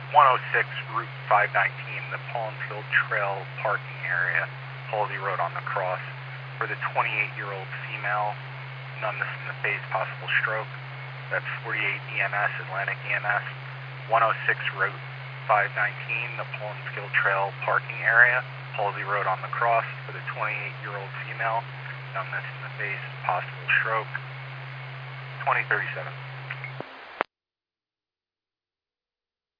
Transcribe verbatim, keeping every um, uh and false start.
one oh six Route five nineteen, the Pollenfield Trail parking area, Halsey Road on the cross. For the twenty-eight-year-old female, numbness in the face, possible stroke. That's forty-eight E M S, Atlantic E M S. one oh six Route five nineteen, the Pollenfield Trail parking area, Halsey Road on the cross. For the twenty-eight-year-old female, numbness in the face, possible stroke. twenty thirty-seven.